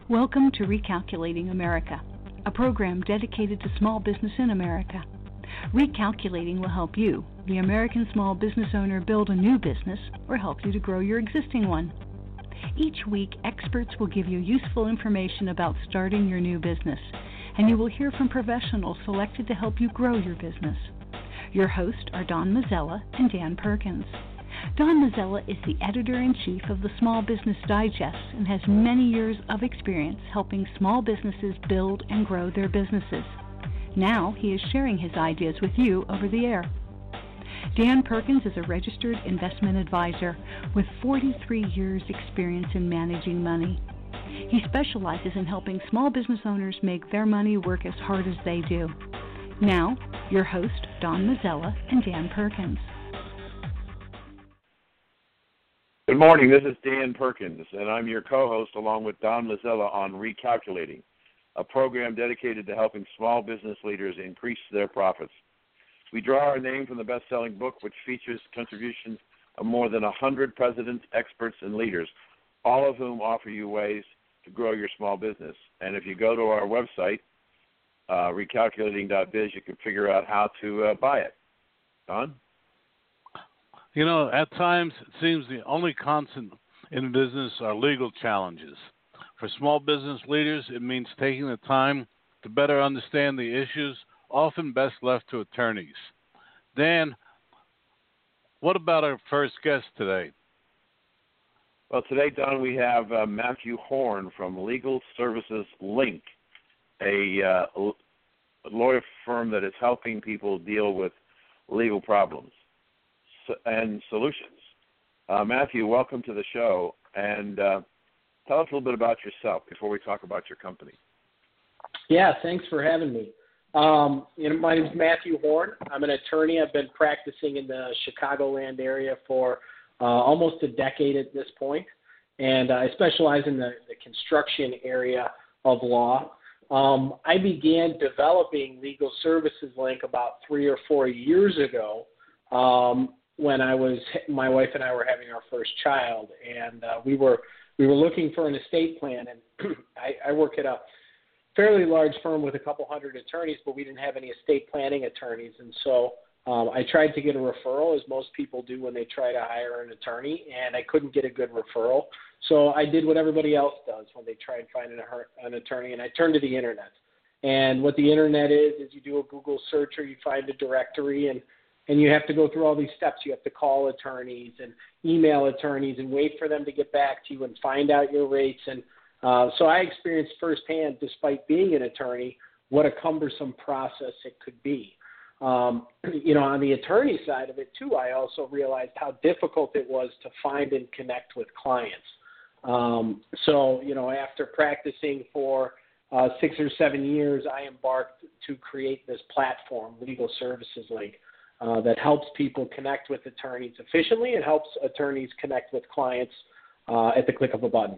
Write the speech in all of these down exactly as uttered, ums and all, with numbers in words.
Welcome to Recalculating America, a program dedicated to small business in America. Recalculating will help you, the American small business owner, build a new business or help you to grow your existing one. Each week, experts will give you useful information about starting your new business, and you will hear from professionals selected to help you grow your business. Your hosts are Don Mazzella and Dan Perkins. Don Mazzella is the editor-in-chief of the Small Business Digest and has many years of experience helping small businesses build and grow their businesses. Now he is sharing his ideas with you over the air. Dan Perkins is a registered investment advisor with forty-three years experience in managing money. He specializes in helping small business owners make their money work as hard as they do. Now, your host, Don Mazzella and Dan Perkins. Good morning, this is Dan Perkins, and I'm your co-host along with Don Mazzella on Recalculating, a program dedicated to helping small business leaders increase their profits. We draw our name from the best-selling book, which features contributions of more than one hundred presidents, experts, and leaders, all of whom offer you ways to grow your small business. And if you go to our website, uh, recalculating dot biz, you can figure out how to uh, buy it. Don? You know, at times it seems the only constant in business are legal challenges. For small business leaders, it means taking the time to better understand the issues, often best left to attorneys. Dan, what about our first guest today? Well, today, Don, we have uh, Matthew Horn from Legal Services Link, a uh, lawyer firm that is helping people deal with legal problems and solutions. Uh, Matthew, welcome to the show, and uh, tell us a little bit about yourself before we talk about your company. Yeah, thanks for having me. Um, you know, my name is Matthew Horn. I'm an attorney. I've been practicing in the Chicagoland area for uh, almost a decade at this point, and I specialize in the, the construction area of law. Um, I began developing Legal Services Link about three or four years ago. Um, when I was, my wife and I were having our first child, and uh, we were we were looking for an estate plan, and I, I work at a fairly large firm with a couple hundred attorneys, but we didn't have any estate planning attorneys, and so um, I tried to get a referral, as most people do when they try to hire an attorney, and I couldn't get a good referral, so I did what everybody else does when they try and find an, an attorney, and I turned to the internet. And what the internet is, is you do a Google search or you find a directory, and And you have to go through all these steps. You have to call attorneys and email attorneys and wait for them to get back to you and find out your rates. And uh, so I experienced firsthand, despite being an attorney, what a cumbersome process it could be. Um, you know, on the attorney side of it, too, I also realized how difficult it was to find and connect with clients. Um, so, you know, after practicing for uh, six or seven years, I embarked to create this platform, Legal Services Link. Uh, that helps people connect with attorneys efficiently and helps attorneys connect with clients uh, at the click of a button.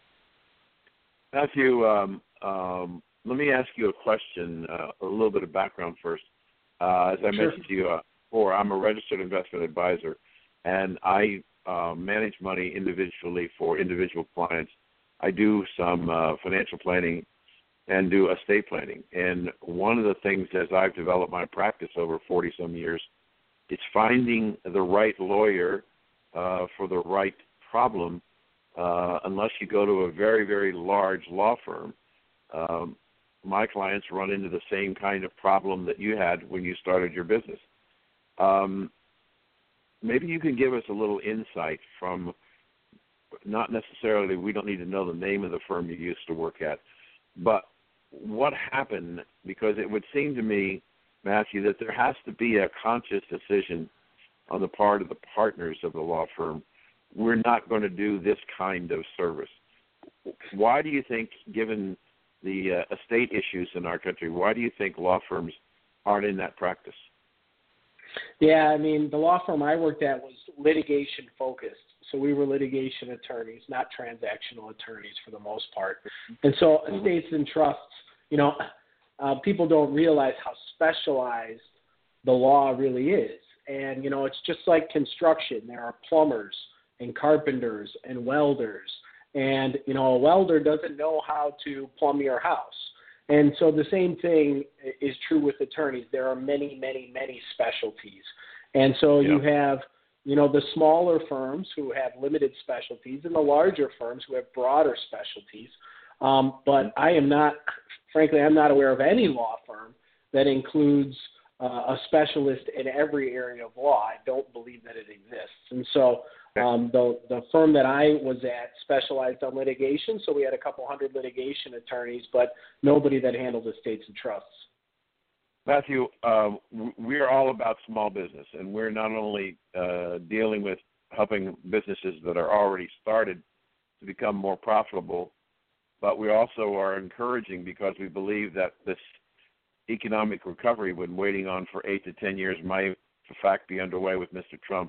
Matthew, um, um, let me ask you a question, uh, a little bit of background first. Uh, as I Sure. mentioned to you uh, before, I'm a registered investment advisor, and I uh, manage money individually for individual clients. I do some uh, financial planning and do estate planning. And one of the things as I've developed my practice over forty-some years, it's finding the right lawyer uh, for the right problem. Uh, unless you go to a very, very large law firm, um, my clients run into the same kind of problem that you had when you started your business. Um, maybe you can give us a little insight from, not necessarily, we don't need to know the name of the firm you used to work at, but what happened, because it would seem to me, Matthew, that there has to be a conscious decision on the part of the partners of the law firm. We're not going to do this kind of service. Why do you think, given the uh, estate issues in our country, why do you think law firms aren't in that practice? Yeah, I mean, the law firm I worked at was litigation focused. So we were litigation attorneys, not transactional attorneys for the most part. And so estates and trusts, you know, uh, people don't realize how specialized the law really is. And, you know, it's just like construction. There are plumbers and carpenters and welders and, you know, a welder doesn't know how to plumb your house. And so the same thing is true with attorneys. There are many, many, many specialties. And so yeah. you have, you know, the smaller firms who have limited specialties and the larger firms who have broader specialties. Um, but I am not, frankly, I'm not aware of any law firm that includes uh, a specialist in every area of law. I don't believe that it exists. And so um, the, the firm that I was at specialized on litigation, so we had a couple hundred litigation attorneys, but nobody that handled estates and trusts. Matthew, uh, we're all about small business, and we're not only uh, dealing with helping businesses that are already started to become more profitable, but we also are encouraging because we believe that this economic recovery we've been waiting on for eight to ten years might, in fact, be underway with Mister Trump.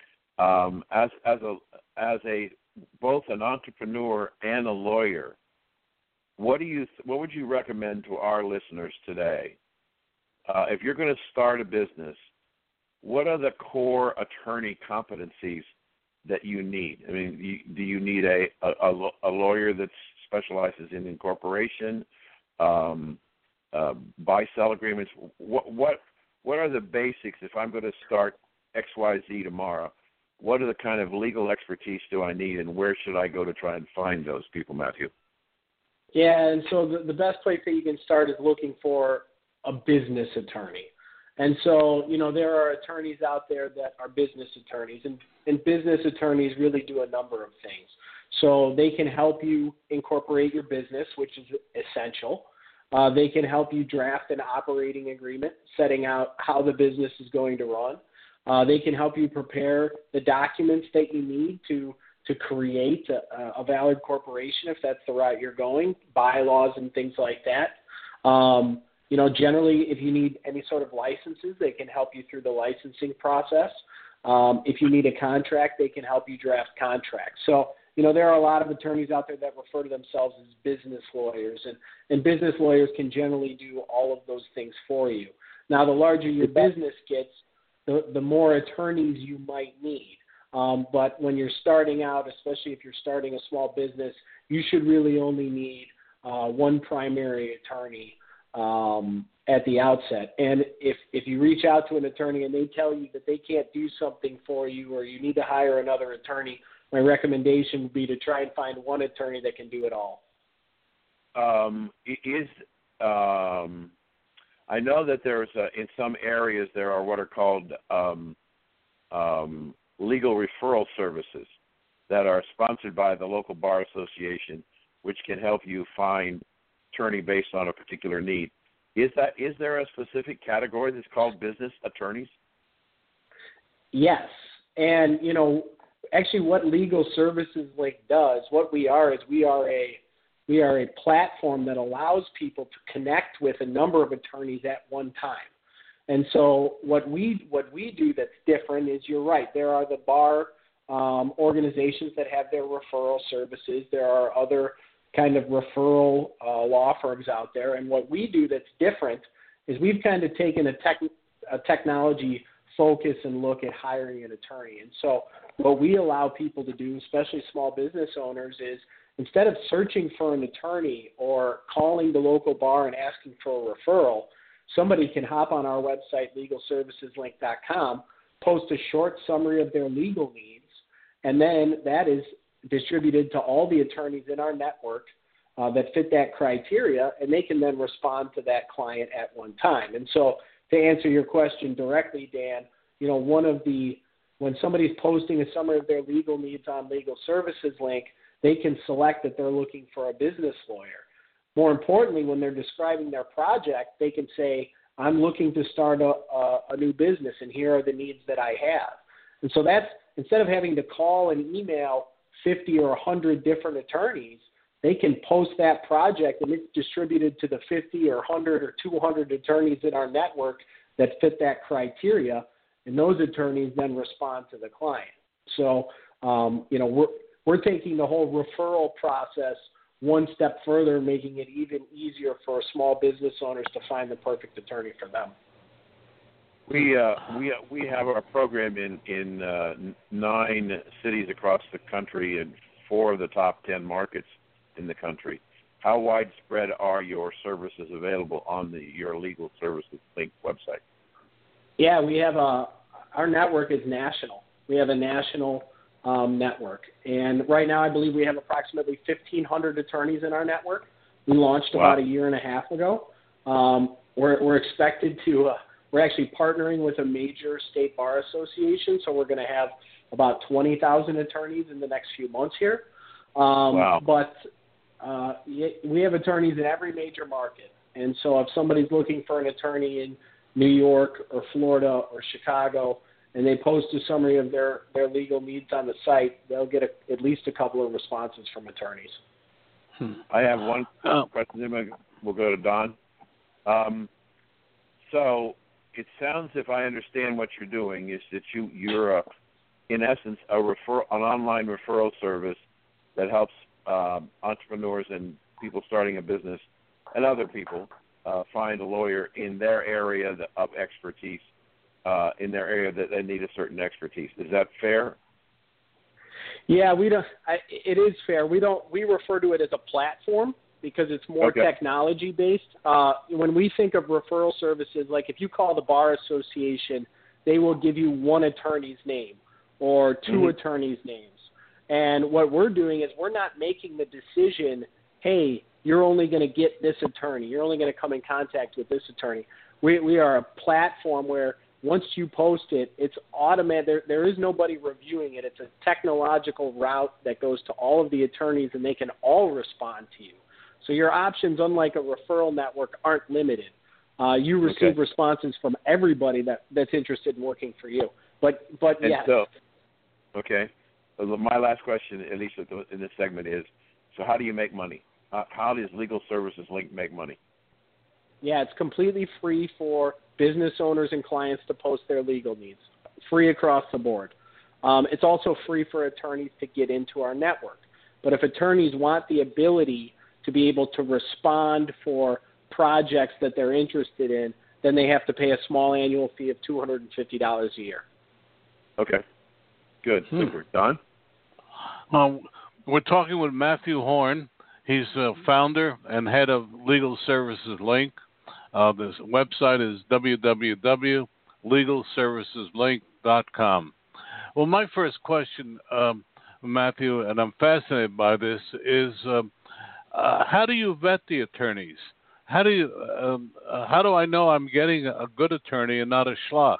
Um, as as a as a both an entrepreneur and a lawyer, what do you what would you recommend to our listeners today? Uh, if you're going to start a business, what are the core attorney competencies that you need? I mean, you, do you need a, a, a lawyer that specializes in incorporation, um, uh, buy-sell agreements? What, what what are the basics if I'm going to start X Y Z tomorrow? What are the kind of legal expertise do I need, and where should I go to try and find those people, Matthew? Yeah, and so the, the best place that you can start is looking for a business attorney. And so, you know, there are attorneys out there that are business attorneys, and, and business attorneys really do a number of things. So they can help you incorporate your business, which is essential. Uh, they can help you draft an operating agreement, setting out how the business is going to run. Uh, they can help you prepare the documents that you need to to create a, a valid corporation, if that's the route you're going, bylaws and things like that. Um, You know, generally, if you need any sort of licenses, they can help you through the licensing process. Um, if you need a contract, they can help you draft contracts. So, you know, there are a lot of attorneys out there that refer to themselves as business lawyers, and, and business lawyers can generally do all of those things for you. Now, the larger your business gets, the, the more attorneys you might need. Um, but when you're starting out, especially if you're starting a small business, you should really only need uh, one primary attorney Um, at the outset. And if, if you reach out to an attorney and they tell you that they can't do something for you, or you need to hire another attorney, my recommendation would be to try and find one attorney that can do it all. Um, is um, I know that there's a, in some areas there are what are called um, um, legal referral services that are sponsored by the local bar association, which can help you find attorney based on a particular need. Is that is there a specific category that's called business attorneys? Yes. And, you know, actually what Legal Services Link does, what we are is we are a we are a platform that allows people to connect with a number of attorneys at one time. And so what we what we do that's different is, you're right, there are the bar um, organizations that have their referral services. There are other kind of referral uh, law firms out there. And what we do that's different is we've kind of taken a, tech, a technology focus and look at hiring an attorney. And so what we allow people to do, especially small business owners, is instead of searching for an attorney or calling the local bar and asking for a referral, somebody can hop on our website, legal services link dot com, post a short summary of their legal needs, and then that is distributed to all the attorneys in our network uh, that fit that criteria, and they can then respond to that client at one time. And so to answer your question directly, Dan, you know, one of the, when somebody's posting a summary of their legal needs on Legal Services Link, they can select that they're looking for a business lawyer. More importantly, when they're describing their project, they can say, I'm looking to start a, a, a new business, and here are the needs that I have. And so that's, instead of having to call and email fifty or one hundred different attorneys, they can post that project, and it's distributed to the fifty or one hundred or two hundred attorneys in our network that fit that criteria, and those attorneys then respond to the client. So, um, you know, we're, we're taking the whole referral process one step further, making it even easier for small business owners to find the perfect attorney for them. We uh, we we have our program in in uh, nine cities across the country, and four of the top ten markets in the country. How widespread are your services available on the Your Legal Services Link website? Yeah, we have a, our network is national. We have a national um, network. And right now I believe we have approximately fifteen hundred attorneys in our network. We launched Wow. about a year and a half ago. Um, we're, we're expected to, uh, we're actually partnering with a major state bar association, so we're going to have about twenty thousand attorneys in the next few months here. Um, wow. But uh, we have attorneys in every major market. And so if somebody's looking for an attorney in New York or Florida or Chicago, and they post a summary of their, their legal needs on the site, they'll get a, at least a couple of responses from attorneys. Hmm. I have one Oh. question. Then we'll go to Don. Um, so it sounds, if I understand what you're doing, is that you, you're, a, in essence, a refer, an online referral service that helps um, entrepreneurs and people starting a business and other people uh, find a lawyer in their area of expertise, uh, in their area that they need a certain expertise. Is that fair? Yeah, we don't. I, it is fair. We don't. We refer to it as a platform because it's more Okay. technology based. Uh, when we think of referral services, like if you call the bar association, they will give you one attorney's name or two Mm-hmm. attorneys' names. And what we're doing is we're not making the decision. Hey, you're only going to get this attorney. You're only going to come in contact with this attorney. We we are a platform where once you post it, it's automatic. There, there is nobody reviewing it. It's a technological route that goes to all of the attorneys, and they can all respond to you. So your options, unlike a referral network, aren't limited. Uh, you receive Okay. responses from everybody that, that's interested in working for you. But, but And yes. so, okay. So my last question, at least in this segment, is: so how do you make money? Uh, how does Legal Services Link make money? Yeah, it's completely free for business owners and clients to post their legal needs, free across the board. Um, it's also free for attorneys to get into our network. But if attorneys want the ability to be able to respond for projects that they're interested in, then they have to pay a small annual fee of two hundred fifty dollars a year. Okay. Good. Hmm. Super. Don? Um, we're talking with Matthew Horn. He's the founder and head of Legal Services Link. Uh, this website is w w w dot legal services link dot com. Well, my first question, um, Matthew, and I'm fascinated by this, is um, uh, how do you vet the attorneys? How do you? Um, uh, how do I know I'm getting a good attorney and not a schlock?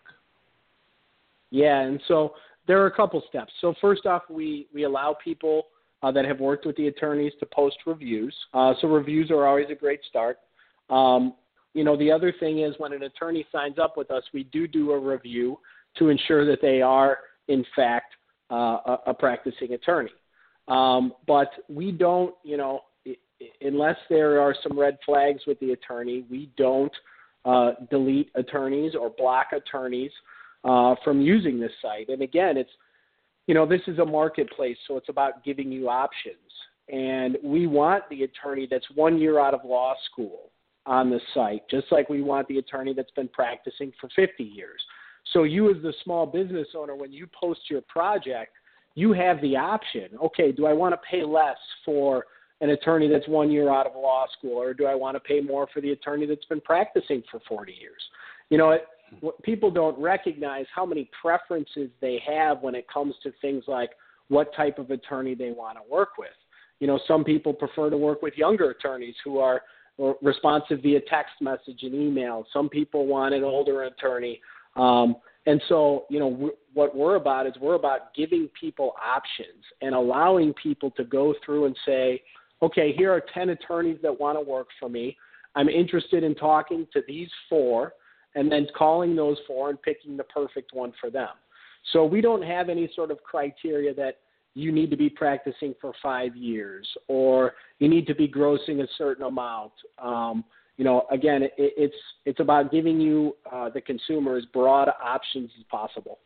Yeah, and so there are a couple steps. So first off, we, we allow people uh, that have worked with the attorneys to post reviews. Uh, so reviews are always a great start. Um, you know, the other thing is when an attorney signs up with us, we do do a review to ensure that they are, in fact, uh, a, a practicing attorney. Um, but we don't, you know, unless there are some red flags with the attorney, we don't uh, delete attorneys or block attorneys uh, from using this site. And again, it's, you know, this is a marketplace, so it's about giving you options. And we want the attorney that's one year out of law school on the site, just like we want the attorney that's been practicing for fifty years. So you as the small business owner, when you post your project, you have the option. Okay, do I want to pay less for an attorney that's one year out of law school, or do I want to pay more for the attorney that's been practicing for forty years? You know, it, what people don't recognize how many preferences they have when it comes to things like what type of attorney they want to work with. You know, some people prefer to work with younger attorneys who are responsive via text message and email. Some people want an older attorney. Um, and so, you know, w- what we're about is we're about giving people options and allowing people to go through and say, okay, here are ten attorneys that want to work for me. I'm interested in talking to these four, and then calling those four and picking the perfect one for them. So we don't have any sort of criteria that you need to be practicing for five years or you need to be grossing a certain amount. Um, you know, again, it, it's it's about giving you, uh, the consumer, as broad options as possible.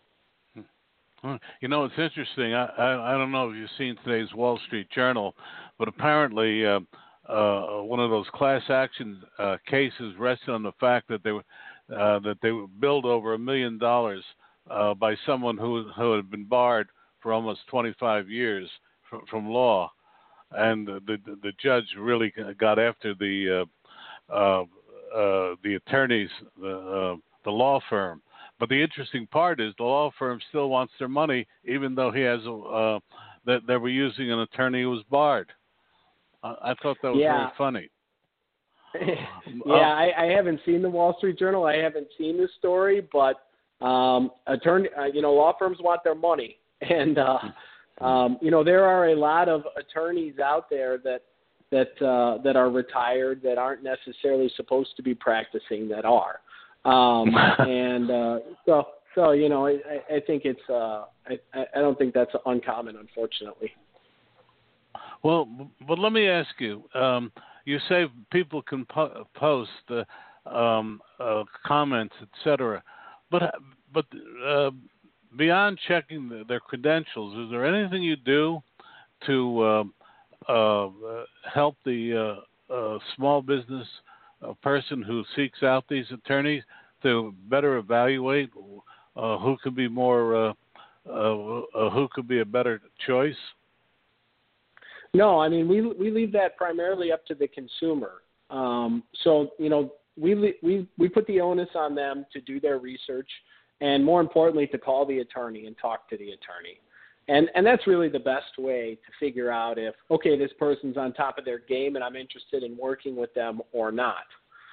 You know, it's interesting. I, I, I don't know if you've seen today's Wall Street Journal, but apparently uh, uh, one of those class action uh, cases rested on the fact that they were uh, that they were billed over a million dollars uh, by someone who who had been barred for almost twenty-five years from, from law, and the, the the judge really got after the uh, uh, uh, the attorneys, the uh, the law firm. But the interesting part is the law firm still wants their money, even though he has a, uh, that they were using an attorney who was barred. I, I thought that was yeah. very funny. yeah, I, I haven't seen the Wall Street Journal. I haven't seen the story, but um, attorney, uh, you know, law firms want their money, and uh, um, you know, there are a lot of attorneys out there that that uh, that are retired that aren't necessarily supposed to be practicing that are. Um, and uh, so, so you know, I, I think it's. Uh, I, I don't think that's uncommon, unfortunately. Well, but let me ask you. Um, you say people can po- post uh, um, uh, comments, et cetera. But but uh, beyond checking the, their credentials, is there anything you do to uh, uh, help the uh, uh, small business a person who seeks out these attorneys to better evaluate uh, who could be more, uh, uh, uh, who could be a better choice? No, I mean we we leave that primarily up to the consumer. Um, so you know we we we put the onus on them to do their research, and more importantly, to call the attorney and talk to the attorney. And and that's really the best way to figure out if, okay, this person's on top of their game and I'm interested in working with them or not.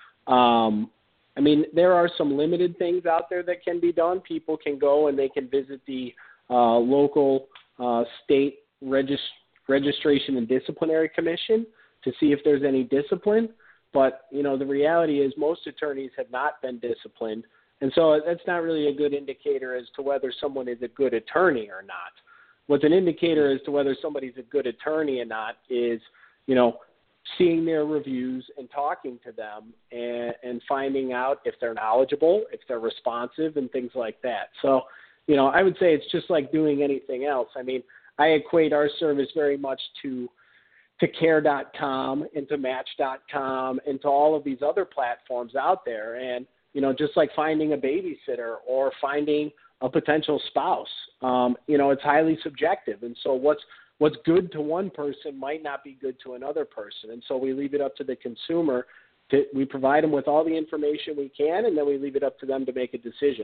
Um, I mean, there are some limited things out there that can be done. People can go and they can visit the uh, local uh, state regist- registration and disciplinary commission to see if there's any discipline. But, you know, the reality is most attorneys have not been disciplined. And so that's not really a good indicator as to whether someone is a good attorney or not. What's an indicator as to whether somebody's a good attorney or not is, you know, seeing their reviews and talking to them and, and finding out if they're knowledgeable, if they're responsive, and things like that. So, you know, I would say it's just like doing anything else. I mean, I equate our service very much to to care dot com and to match dot com and to all of these other platforms out there. And, you know, just like finding a babysitter or finding a potential spouse, um, you know, it's highly subjective. And so what's what's good to one person might not be good to another person. And so we leave it up to the consumer. To, we provide them with all the information we can, and then we leave it up to them to make a decision.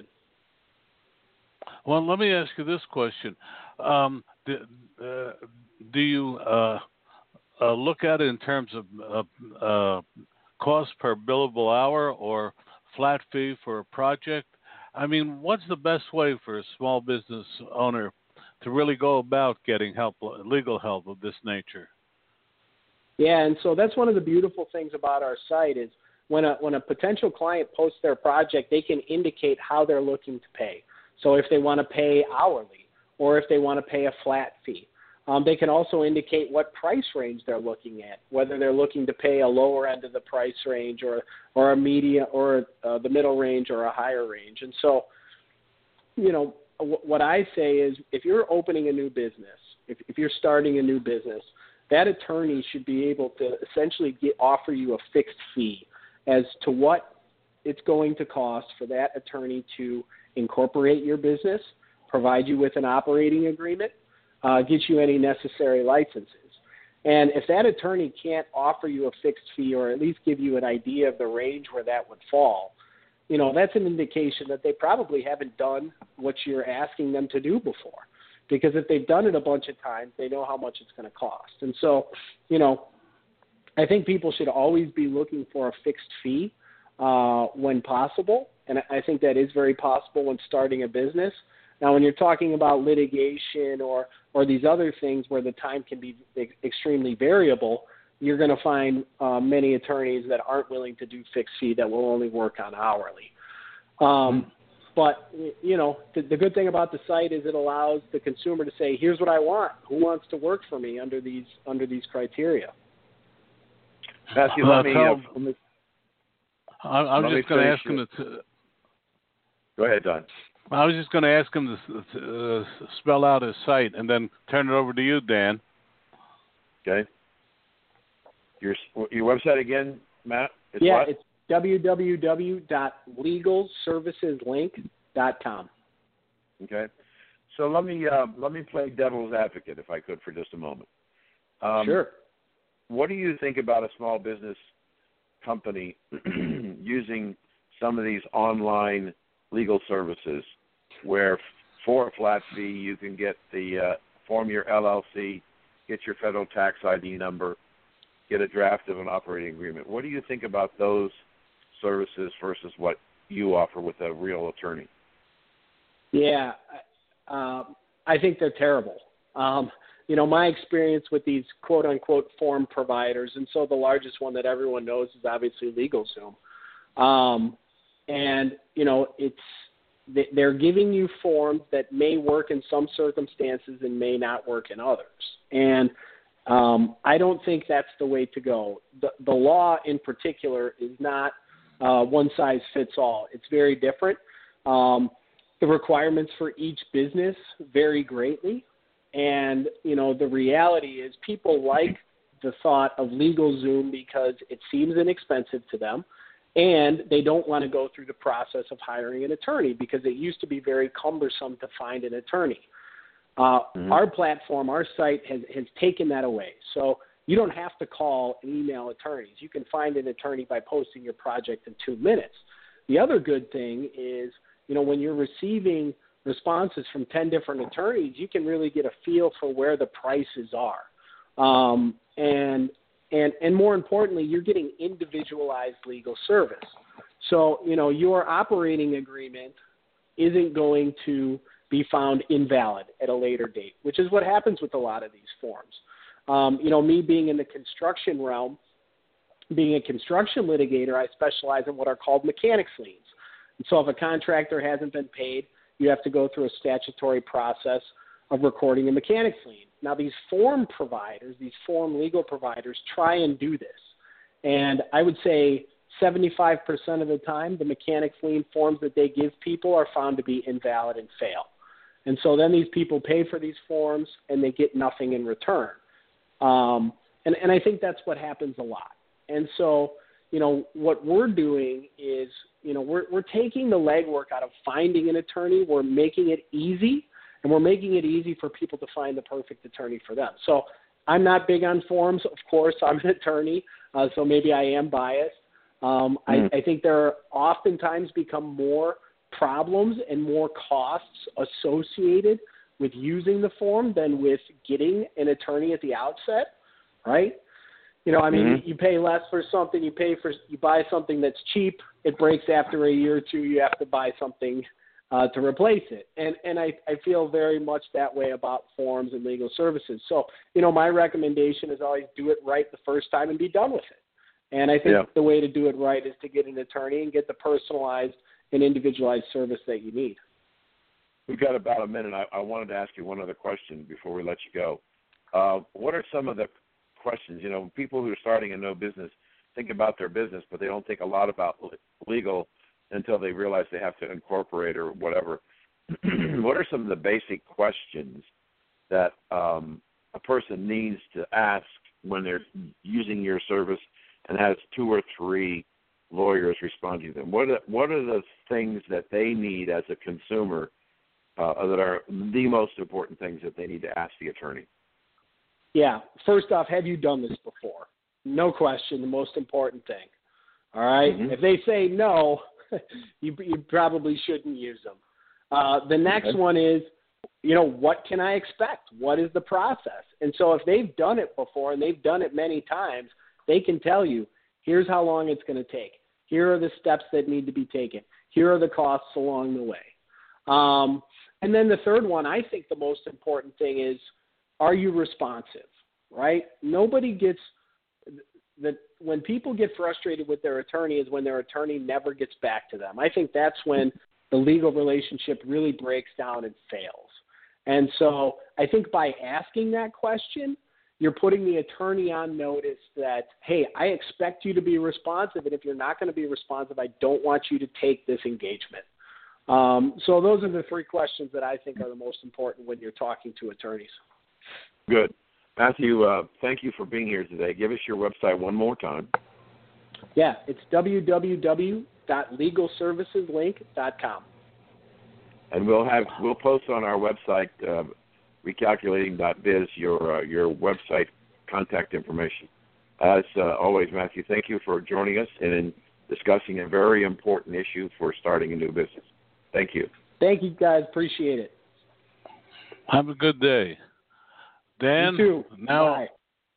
Well, let me ask you this question. Um, do, uh, do you uh, uh, look at it in terms of uh, uh, cost per billable hour or flat fee for a project? I mean, what's the best way for a small business owner to really go about getting help, legal help of this nature? Yeah, and so that's one of the beautiful things about our site is when a when a potential client posts their project, they can indicate how they're looking to pay. So if they want to pay hourly or if they want to pay a flat fee. Um, they can also indicate what price range they're looking at, whether they're looking to pay a lower end of the price range or or a medium or uh, the middle range or a higher range. And so, you know, w- what I say is if you're opening a new business, if, if you're starting a new business, that attorney should be able to essentially get, offer you a fixed fee as to what it's going to cost for that attorney to incorporate your business, provide you with an operating agreement, Uh, get you any necessary licenses. And if that attorney can't offer you a fixed fee or at least give you an idea of the range where that would fall, you know, that's an indication that they probably haven't done what you're asking them to do before. Because if they've done it a bunch of times, they know how much it's going to cost. And so, you know, I think people should always be looking for a fixed fee uh, when possible. And I think that is very possible when starting a business. Now, when you're talking about litigation or, or these other things where the time can be extremely variable, you're going to find uh, many attorneys that aren't willing to do fixed fee that will only work on hourly. Um, but, you know, the, the good thing about the site is it allows the consumer to say, here's what I want. Who wants to work for me under these under these criteria? Matthew, let me... Uh, uh, I'm, I'm just going to ask him to... Go ahead, Don. I was just going to ask him to, to uh, spell out his site and then turn it over to you, Dan. Okay. Your your website again, Matt? Is yeah, what? It's w w w dot legal services link dot com. Okay. So let me uh, let me play devil's advocate, if I could, for just a moment. Um, sure. What do you think about a small business company using some of these online legal services, where for a flat fee you can get the uh, form your L L C, get your federal tax I D number, get a draft of an operating agreement? What do you think about those services versus what you offer with a real attorney? Yeah, uh, I think they're terrible. Um, you know, my experience with these quote-unquote form providers, and so the largest one that everyone knows is obviously LegalZoom. Um, and, you know, it's they're giving you forms that may work in some circumstances and may not work in others. And um, I don't think that's the way to go. The, the law in particular is not uh, one size fits all. It's very different. Um, the requirements for each business vary greatly. And, you know, the reality is people like the thought of LegalZoom because it seems inexpensive to them, and they don't want to go through the process of hiring an attorney because it used to be very cumbersome to find an attorney. Uh, mm-hmm. Our platform, our site has, has taken that away. So you don't have to call and email attorneys. You can find an attorney by posting your project in two minutes. The other good thing is, you know, when you're receiving responses from ten different attorneys, you can really get a feel for where the prices are. Um, and, and, and more importantly, you're getting individualized legal service. So, you know, your operating agreement isn't going to be found invalid at a later date, which is what happens with a lot of these forms. Um, you know, me being in the construction realm, being a construction litigator, I specialize in what are called mechanics liens. And so if a contractor hasn't been paid, you have to go through a statutory process of recording a mechanics lien. Now, these form providers, these form legal providers, try and do this. And I would say seventy-five percent of the time, the mechanics lien forms that they give people are found to be invalid and fail. And so then these people pay for these forms, and they get nothing in return. Um, and, and I think that's what happens a lot. And so, you know, what we're doing is, you know, we're, we're taking the legwork out of finding an attorney. We're making it easy, and we're making it easy for people to find the perfect attorney for them. So I'm not big on forms. Of course, I'm an attorney, uh, so maybe I am biased. Um, mm. I, I think there are oftentimes become more problems and more costs associated with using the form than with getting an attorney at the outset, right? You know, I mean, mm-hmm. you pay less for something, you pay for, you buy something that's cheap, it breaks after a year or two, you have to buy something uh, to replace it. And and I, I feel very much that way about forms and legal services. So, you know, my recommendation is always do it right the first time and be done with it. And I think yeah. the way to do it right is to get an attorney and get the personalized and individualized service that you need. We've got about a minute. I, I wanted to ask you one other question before we let you go. Uh, what are some of the questions? You know, people who are starting a no business think about their business, but they don't think a lot about legal until they realize they have to incorporate or whatever. What are some of the basic questions that um, a person needs to ask when they're using your service and has two or three lawyers responding to them? What are, what are the things that they need as a consumer uh, that are the most important things that they need to ask the attorney? Yeah. First off, have you done this before? No question, the most important thing. All right? Mm-hmm. If they say no, you, you probably shouldn't use them. Uh, the next okay. one is, you know, what can I expect? What is the process? And so if they've done it before and they've done it many times, they can tell you, here's how long it's going to take. Here are the steps that need to be taken. Here are the costs along the way. Um, and then the third one, I think the most important thing is, are you responsive, right? Nobody gets that when people get frustrated with their attorney is when their attorney never gets back to them. I think that's when the legal relationship really breaks down and fails. And so I think by asking that question, you're putting the attorney on notice that, hey, I expect you to be responsive, and if you're not going to be responsive, I don't want you to take this engagement. Um, so those are the three questions that I think are the most important when you're talking to attorneys. Good. Matthew, uh, thank you for being here today. Give us your website one more time. Yeah, it's w w w dot legal services link dot com. And we'll have we'll post on our website, uh, recalculating dot biz, your uh, your website contact information. As uh, always, Matthew, thank you for joining us and in discussing a very important issue for starting a new business. Thank you. Thank you, guys. Appreciate it. Have a good day. Dan, You too. now, Bye.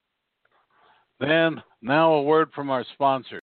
Dan, now a word from our sponsor.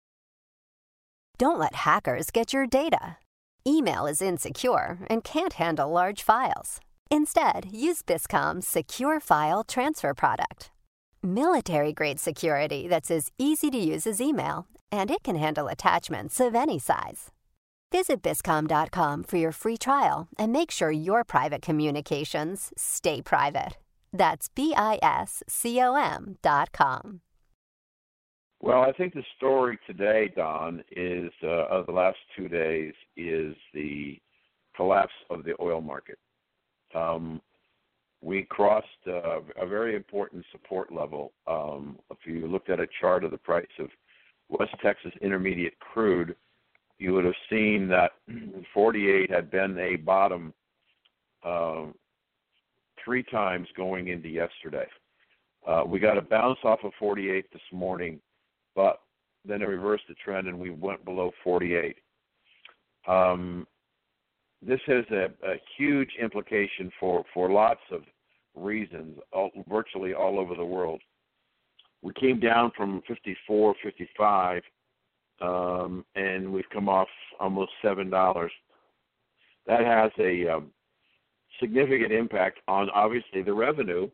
Don't let hackers get your data. Email is insecure and can't handle large files. Instead, use Biscom's Secure File Transfer product. Military-grade security that's as easy to use as email, and it can handle attachments of any size. Visit Biscom dot com for your free trial and make sure your private communications stay private. That's B I S C O M dot com. Well, I think the story today, Don, is uh, of the last two days is the collapse of the oil market. Um, we crossed uh, a very important support level. Um, if you looked at a chart of the price of West Texas Intermediate crude, you would have seen that forty-eight had been a bottom uh, three times going into yesterday. Uh, we got a bounce off of forty-eight this morning, but then it reversed the trend and we went below forty-eight. Um, this has a, a huge implication for, for lots of reasons, all, virtually all over the world. We came down from fifty-four, fifty-five, um, and we've come off almost seven dollars. That has a um, significant impact on, obviously, the revenue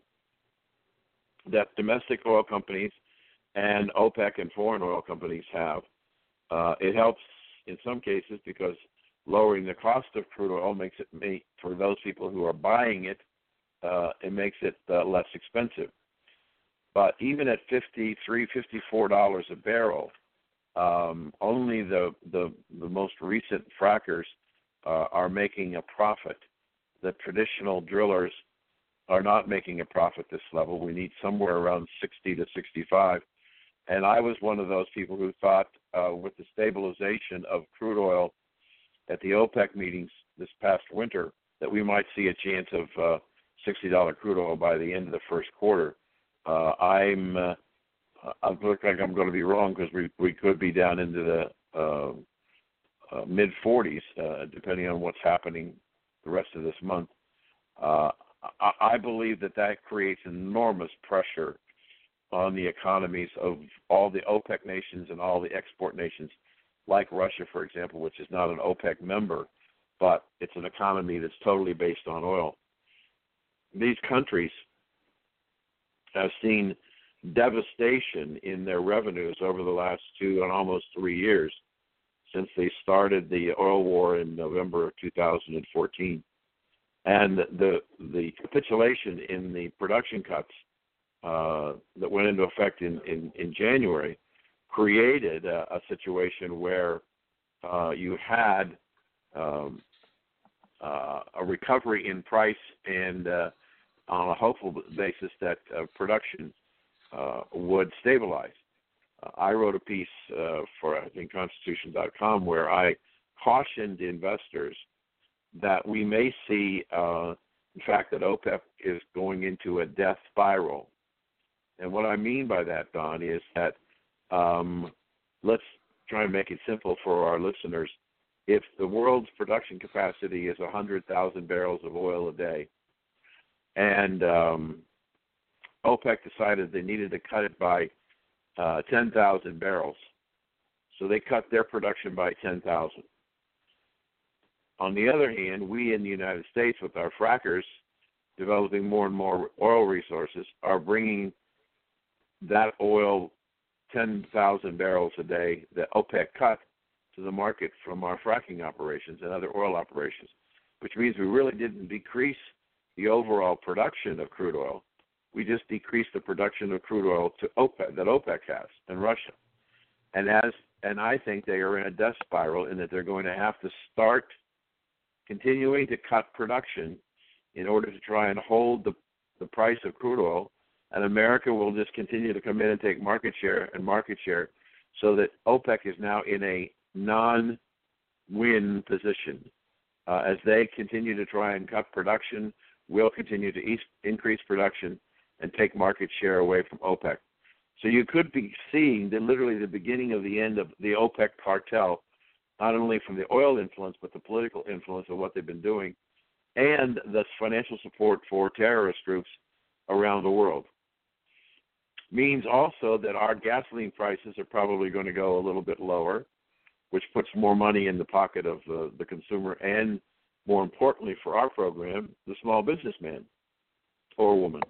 that domestic oil companies and OPEC and foreign oil companies have. Uh, it helps in some cases because lowering the cost of crude oil makes it, make, for those people who are buying it, uh, it makes it uh, less expensive. But even at fifty-three, fifty-four dollars a barrel, um, only the, the the most recent frackers uh, are making a profit. The traditional drillers are not making a profit this level. We need somewhere around sixty to sixty-five. And I was one of those people who thought uh, with the stabilization of crude oil at the OPEC meetings this past winter that we might see a chance of uh, sixty dollars crude oil by the end of the first quarter. Uh, I'm uh, I look like I'm going to be wrong because we we could be down into the uh, uh, mid forties, uh, depending on what's happening the rest of this month. Uh, I, I believe that that creates enormous pressure on the economies of all the OPEC nations and all the export nations, like Russia, for example, which is not an OPEC member, but it's an economy that's totally based on oil. These countries have seen devastation in their revenues over the last two and almost three years since they started the oil war in November of two thousand fourteen. And the the capitulation in the production cuts uh, that went into effect in, in, in January created a, a situation where uh, you had um, uh, a recovery in price and uh, on a hopeful basis that uh, production uh, would stabilize. Uh, I wrote a piece uh, for, I think, Constitution dot com where I cautioned investors that we may see, uh, in fact, that OPEC is going into a death spiral. And what I mean by that, Don, is that um, let's try and make it simple for our listeners. If the world's production capacity is one hundred thousand barrels of oil a day, and um, OPEC decided they needed to cut it by uh, ten thousand barrels, so they cut their production by ten thousand. On the other hand, we in the United States, with our frackers developing more and more oil resources, are bringing that oil, ten thousand barrels a day that OPEC cut, to the market from our fracking operations and other oil operations, which means we really didn't decrease the overall production of crude oil. We just decreased the production of crude oil to OPEC, that OPEC has, and Russia. And as and I think they are in a death spiral in that they're going to have to start continuing to cut production in order to try and hold the, the price of crude oil, and America will just continue to come in and take market share and market share so that OPEC is now in a non-win position. Uh, as they continue to try and cut production, we'll continue to eas- increase production and take market share away from OPEC. So you could be seeing the, literally the beginning of the end of the OPEC cartel, not only from the oil influence, but the political influence of what they've been doing, and the financial support for terrorist groups around the world. Means also that our gasoline prices are probably going to go a little bit lower, which puts more money in the pocket of the, the consumer and, more importantly for our program, the small businessman or woman.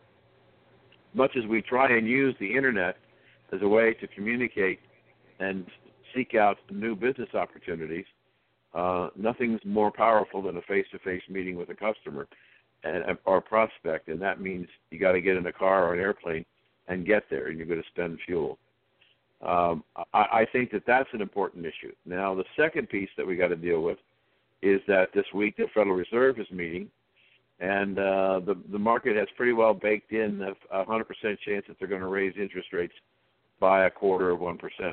Much as we try and use the Internet as a way to communicate and seek out new business opportunities, uh, nothing's more powerful than a face-to-face meeting with a customer and, or a prospect, and that means you got to get in a car or an airplane and get there, and you're going to spend fuel. Um, I, I think that that's an important issue. Now, the second piece that we got to deal with is that this week the Federal Reserve is meeting, and uh, the, the market has pretty well baked in a one hundred percent chance that they're going to raise interest rates by a quarter of one percent.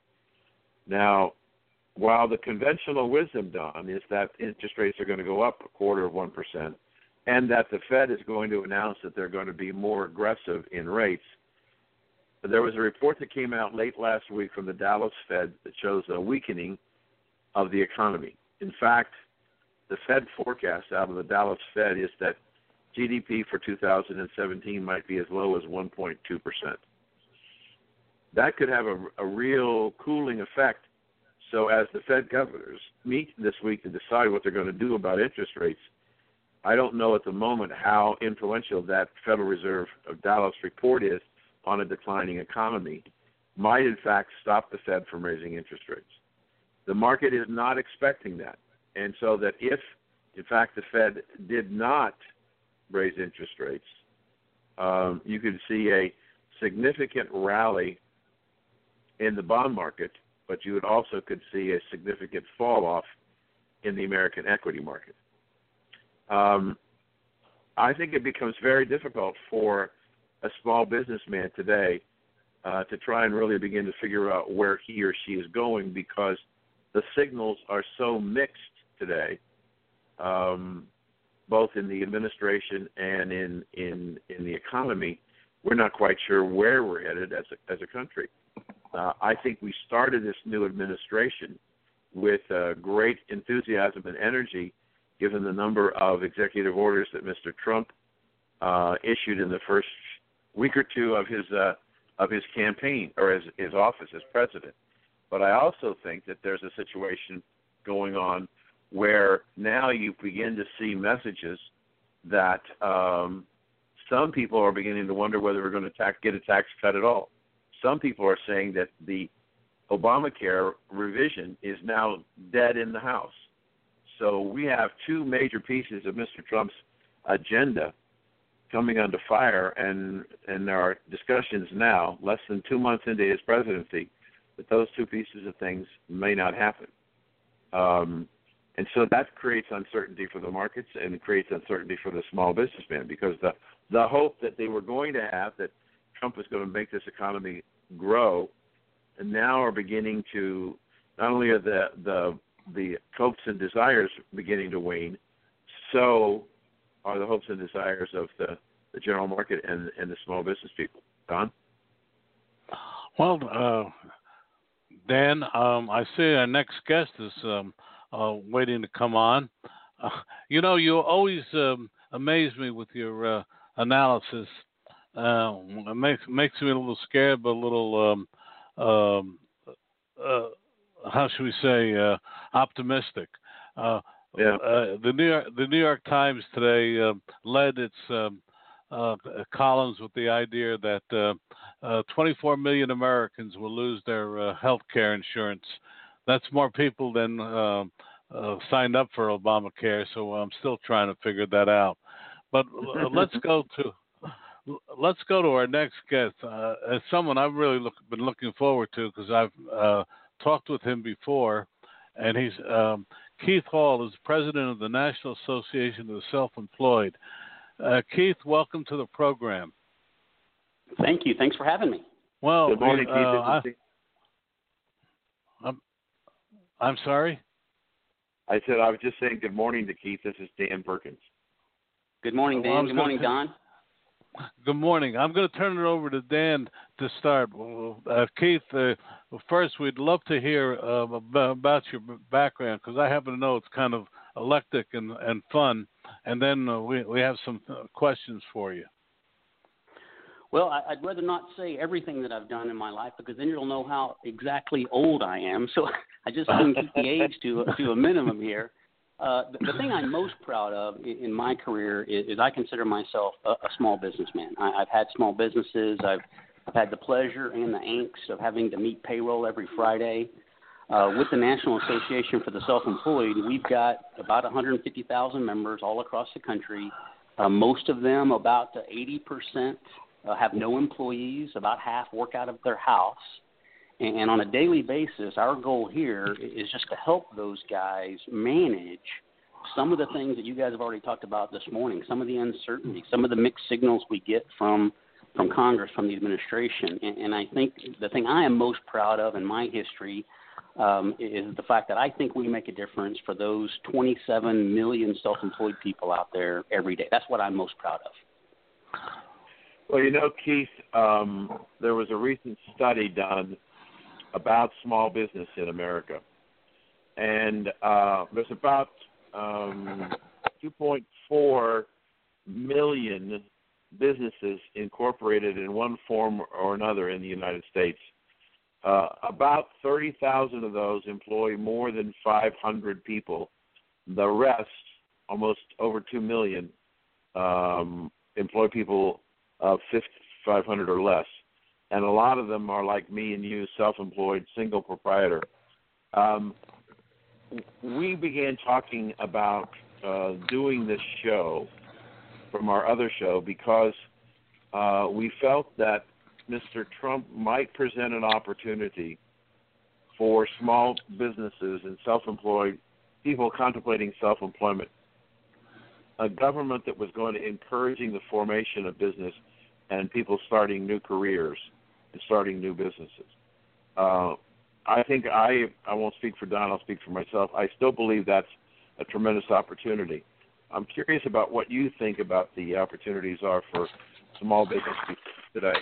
Now, while the conventional wisdom, Don, is that interest rates are going to go up a quarter of one percent, and that the Fed is going to announce that they're going to be more aggressive in rates, there was a report that came out late last week from the Dallas Fed that shows a weakening of the economy. In fact, the Fed forecast out of the Dallas Fed is that G D P for two thousand seventeen might be as low as one point two percent. That could have a, a real cooling effect. So as the Fed governors meet this week to decide what they're going to do about interest rates, I don't know at the moment how influential that Federal Reserve of Dallas report is on a declining economy. Might, in fact, stop the Fed from raising interest rates. The market is not expecting that. And so that if, in fact, the Fed did not raise interest rates, um, you could see a significant rally in the bond market, but you would also could see a significant fall off in the American equity market. Um, I think it becomes very difficult for a small businessman today uh, to try and really begin to figure out where he or she is going, because the signals are so mixed today, um, both in the administration and in, in in the economy. We're not quite sure where we're headed as a, as a country. Uh, I think we started this new administration with uh, great enthusiasm and energy, given the number of executive orders that Mister Trump uh, issued in the first week or two of his uh, of his campaign or his, his office as president. But I also think that there's a situation going on where now you begin to see messages that um, some people are beginning to wonder whether we're going to tax, get a tax cut at all. Some people are saying that the Obamacare revision is now dead in the House. So we have two major pieces of Mister Trump's agenda coming under fire, and, and there are discussions now, less than two months into his presidency, that those two pieces of things may not happen. Um, and so that creates uncertainty for the markets and creates uncertainty for the small businessman, because the, the hope that they were going to have that Trump was going to make this economy grow, and now are beginning to, not only are the, the, the hopes and desires beginning to wane, so are the hopes and desires of the, the general market and, and the small business people. Don? Well, uh, Dan, um, I see our next guest is um, uh, waiting to come on. Uh, you know, you always um, amaze me with your uh, analysis. Uh, it makes makes me a little scared, but a little, um, um, uh, how should we say, uh, optimistic. Uh, yeah. uh, the New York, the New York Times today uh, led its um, uh, columns with the idea that uh, uh, twenty-four million Americans will lose their uh, health care insurance. That's more people than uh, uh, signed up for Obamacare, so I'm still trying to figure that out. But uh, let's go to let's go to our next guest. Uh, as someone I've really look, been looking forward to, because I've uh, talked with him before, and he's um, Keith Hall is president of the National Association of the Self-Employed. Uh, Keith, welcome to the program. Thank you. Thanks for having me. Well, good morning, uh, Keith. I, I'm, I'm sorry? I said I was just saying good morning to Keith. This is Dan Perkins. Good morning, Dan. Well, good morning, Don. Good morning. I'm going to turn it over to Dan to start. Uh, Keith, uh, first, we'd love to hear uh, about your background, because I happen to know it's kind of eclectic and, and fun. And then uh, we, we have some questions for you. Well, I'd rather not say everything that I've done in my life, because then you'll know how exactly old I am. So I just can keep the age to, to a minimum here. Uh, the, the thing I'm most proud of in, in my career is, is I consider myself a, a small businessman. I, I've had small businesses. I've, I've had the pleasure and the angst of having to meet payroll every Friday. Uh, with the National Association for the Self-Employed, we've got about one hundred fifty thousand members all across the country. Uh, most of them, about eighty percent, uh, have no employees. About half work out of their house. And on a daily basis, our goal here is just to help those guys manage some of the things that you guys have already talked about this morning, some of the uncertainty, some of the mixed signals we get from from Congress, from the administration. And, and I think the thing I am most proud of in my history um, is the fact that I think we make a difference for those twenty-seven million self-employed people out there every day. That's what I'm most proud of. Well, you know, Keith, um, there was a recent study done about small business in America. And uh, there's about um, two point four million businesses incorporated in one form or another in the United States. Uh, about thirty thousand of those employ more than five hundred people. The rest, almost over two million, um, employ people of five hundred or less. And a lot of them are like me and you, self-employed, single proprietor. Um, we began talking about uh, doing this show from our other show because uh, we felt that Mister Trump might present an opportunity for small businesses and self-employed people contemplating self-employment, a government that was going to encouraging the formation of business and people starting new careers and starting new businesses. Uh, I think I, I won't speak for Don, I'll speak for myself. I still believe that's a tremendous opportunity. I'm curious about what you think about the opportunities are for small business people today.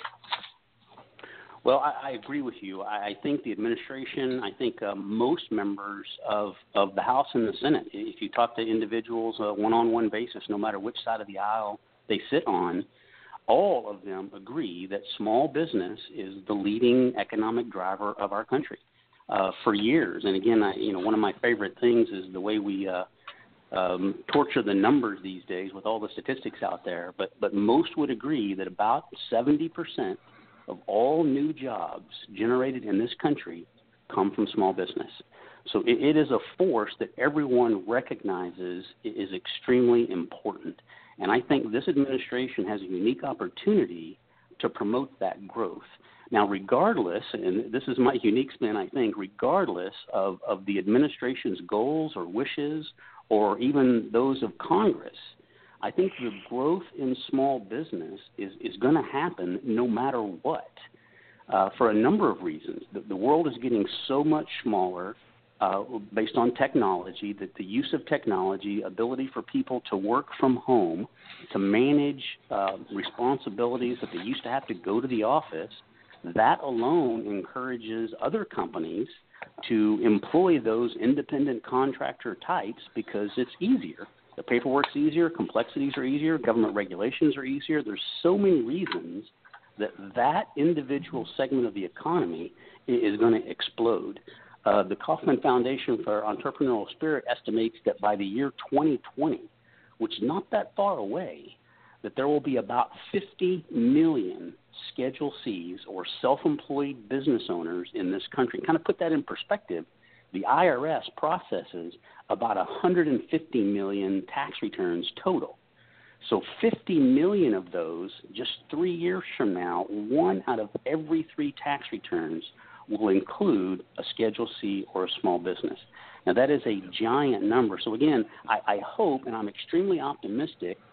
Well, I, I agree with you. I, I think the administration, I think uh, most members of, of the House and the Senate, if you talk to individuals on a one-on-one basis, no matter which side of the aisle they sit on, all of them agree that small business is the leading economic driver of our country uh, for years. And again, I, you know, one of my favorite things is the way we uh, um, torture the numbers these days with all the statistics out there. But but most would agree that about seventy percent of all new jobs generated in this country come from small business. So it, it is a force that everyone recognizes is extremely important. And I think this administration has a unique opportunity to promote that growth. Now, regardless, and this is my unique spin, I think, regardless of, of the administration's goals or wishes or even those of Congress, I think the growth in small business is, is going to happen no matter what, uh, for a number of reasons. The, the world is getting so much smaller uh, based on technology, that the use of technology, ability for people to work from home, to manage uh, responsibilities that they used to have to go to the office, that alone encourages other companies to employ those independent contractor types because it's easier. The paperwork's easier, complexities are easier, government regulations are easier. There's so many reasons that that individual segment of the economy is going to explode. Uh, the Kauffman Foundation for Entrepreneurial Spirit estimates that by the year twenty twenty, which is not that far away, that there will be about fifty million Schedule C's or self-employed business owners in this country. Kind of put that in perspective, the I R S processes about one hundred fifty million tax returns total. So fifty million of those, just three years from now, one out of every three tax returns will include a Schedule C or a small business. Now, that is a giant number. So, again, I, I hope, and I'm extremely optimistic,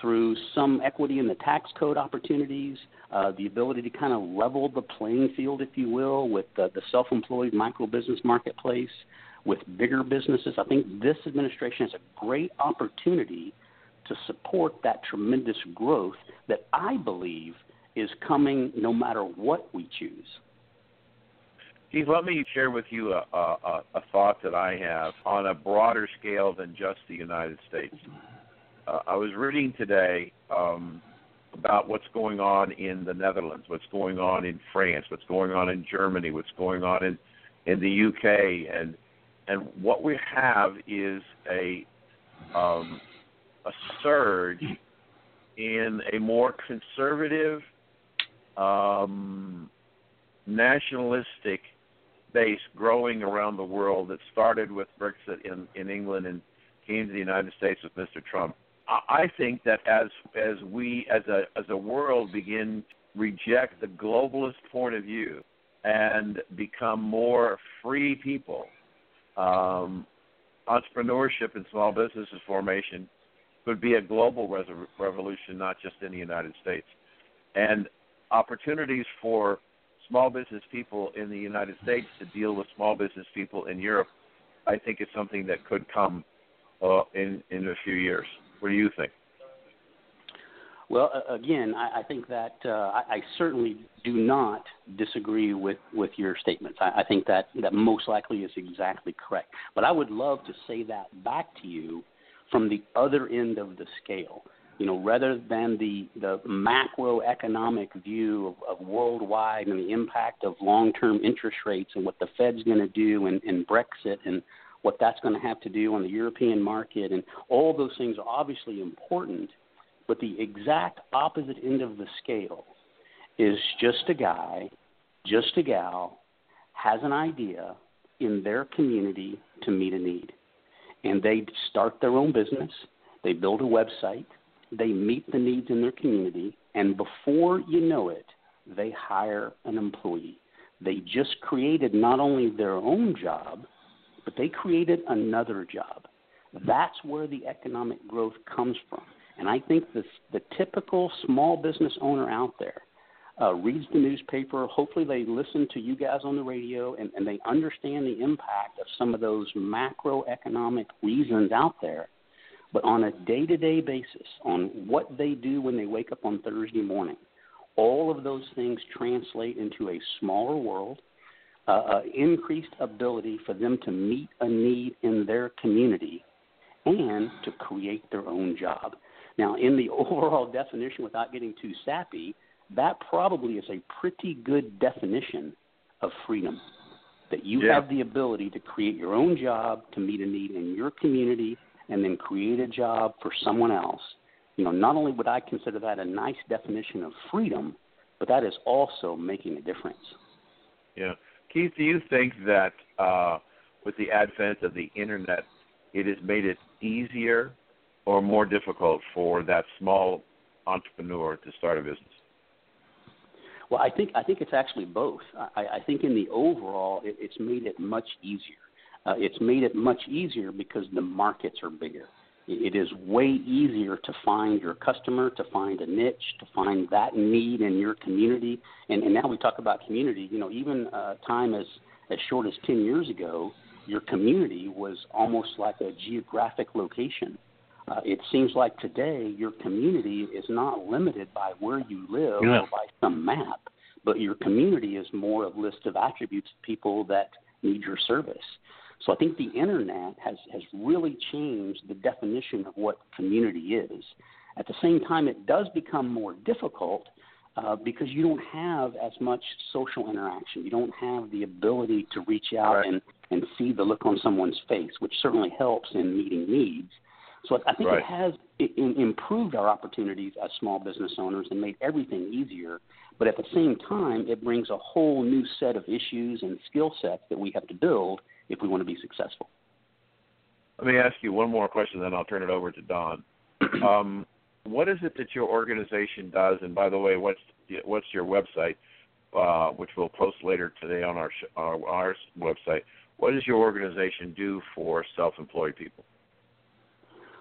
through some equity in the tax code opportunities, uh, the ability to kind of level the playing field, if you will, with uh, the self-employed micro-business marketplace, with bigger businesses. I think this administration has a great opportunity to support that tremendous growth that I believe is coming no matter what we choose. Keith, let me share with you a, a, a thought that I have on a broader scale than just the United States. Uh, I was reading today um, about what's going on in the Netherlands, what's going on in France, what's going on in Germany, what's going on in, in the U K, and and what we have is a um, a surge in a more conservative, um, nationalistic base growing around the world that started with Brexit in, in England and came to the United States with Mister Trump. I think that as as we as a as a world begin to reject the globalist point of view and become more free people, um, entrepreneurship and small businesses formation could be a global res- revolution, not just in the United States. And opportunities for small business people in the United States to deal with small business people in Europe, I think is something that could come uh, in, in a few years. What do you think? Well, uh, again, I, I think that uh, I, I certainly do not disagree with, with your statements. I, I think that, that most likely is exactly correct. But I would love to say that back to you from the other end of the scale. You know, rather than the, the macroeconomic view of, of worldwide and the impact of long-term interest rates and what the Fed's going to do and, and Brexit and what that's going to have to do on the European market, and all those things are obviously important, but the exact opposite end of the scale is just a guy, just a gal, has an idea in their community to meet a need. And they start their own business, they build a website, they meet the needs in their community, and before you know it, they hire an employee. They just created not only their own job, but they created another job. That's where the economic growth comes from. And I think this, the typical small business owner out there uh, reads the newspaper. Hopefully they listen to you guys on the radio, and, and they understand the impact of some of those macroeconomic reasons out there. But on a day-to-day basis, on what they do when they wake up on Thursday morning, all of those things translate into a smaller world, uh, uh, increased ability for them to meet a need in their community, and to create their own job. Now, in the overall definition, without getting too sappy, that probably is a pretty good definition of freedom, that you yeah. have the ability to create your own job to meet a need in your community and then create a job for someone else. You know, not only would I consider that a nice definition of freedom, but that is also making a difference. Yeah. Keith, do you think that uh, with the advent of the Internet, it has made it easier or more difficult for that small entrepreneur to start a business? Well, I think I think it's actually both. I, I think in the overall, it, it's made it much easier. Uh, it's made it much easier because the markets are bigger. It, it is way easier to find your customer, to find a niche, to find that need in your community. And, and now we talk about community. You know, even uh, time as, as short as ten years ago, your community was almost like a geographic location. Uh, it seems like today your community is not limited by where you live yeah. or by some map, but your community is more a list of attributes of people that need your service. So I think the Internet has, has really changed the definition of what community is. At the same time, it does become more difficult uh, because you don't have as much social interaction. You don't have the ability to reach out right. and, and see the look on someone's face, which certainly helps in meeting needs. So I think right. it has it, it improved our opportunities as small business owners and made everything easier. But at the same time, it brings a whole new set of issues and skill sets that we have to build if we want to be successful. Let me ask you one more question, then I'll turn it over to Don. Um, what is it that your organization does? And by the way, what's what's your website, uh, which we'll post later today on our, sh- our our website? What does your organization do for self-employed people?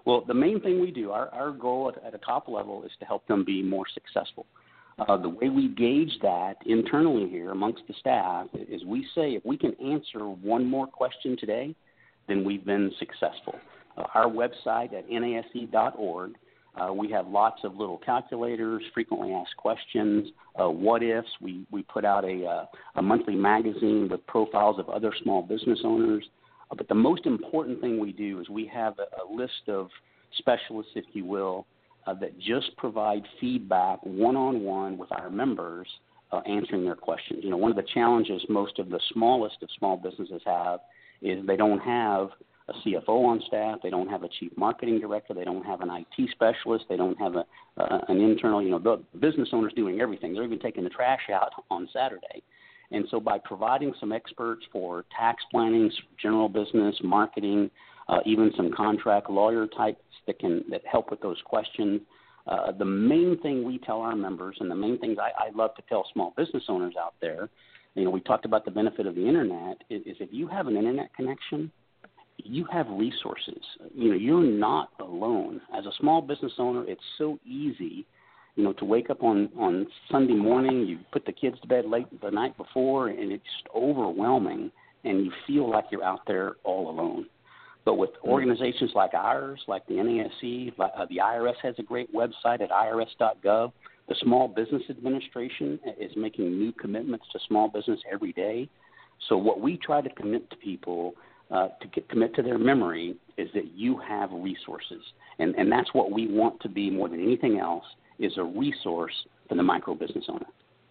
Well, the main thing we do, our, our goal at, at a top level is to help them be more successful. Uh, the way we gauge that internally here amongst the staff is we say if we can answer one more question today, then we've been successful. Uh, our website at N A S E dot org, uh, we have lots of little calculators, frequently asked questions, uh, what ifs. We, we put out a, uh, a monthly magazine with profiles of other small business owners. Uh, but the most important thing we do is we have a, a list of specialists, if you will, Uh, that just provide feedback one-on-one with our members uh, answering their questions. You know, one of the challenges most of the smallest of small businesses have is they don't have a C F O on staff, they don't have a chief marketing director, they don't have an I T specialist, they don't have a, uh, an internal, you know, the business owners doing everything. They're even taking the trash out on Saturday. And so by providing some experts for tax planning, general business, marketing, uh, even some contract lawyer types that can that help with those questions. Uh, the main thing we tell our members, and the main things I, I love to tell small business owners out there, you know, we talked about the benefit of the internet, is, is if you have an internet connection, you have resources. You know, you're not alone. As a small business owner, it's so easy, you know, to wake up on, on Sunday morning, you put the kids to bed late the night before, and it's just overwhelming, and you feel like you're out there all alone. But with organizations like ours, like the N A S E, like, uh, the I R S has a great website at I R S dot gov. The Small Business Administration is making new commitments to small business every day. So what we try to commit to people, uh, to get, commit to their memory, is that you have resources. And, and that's what we want to be more than anything else, is a resource for the micro business owner.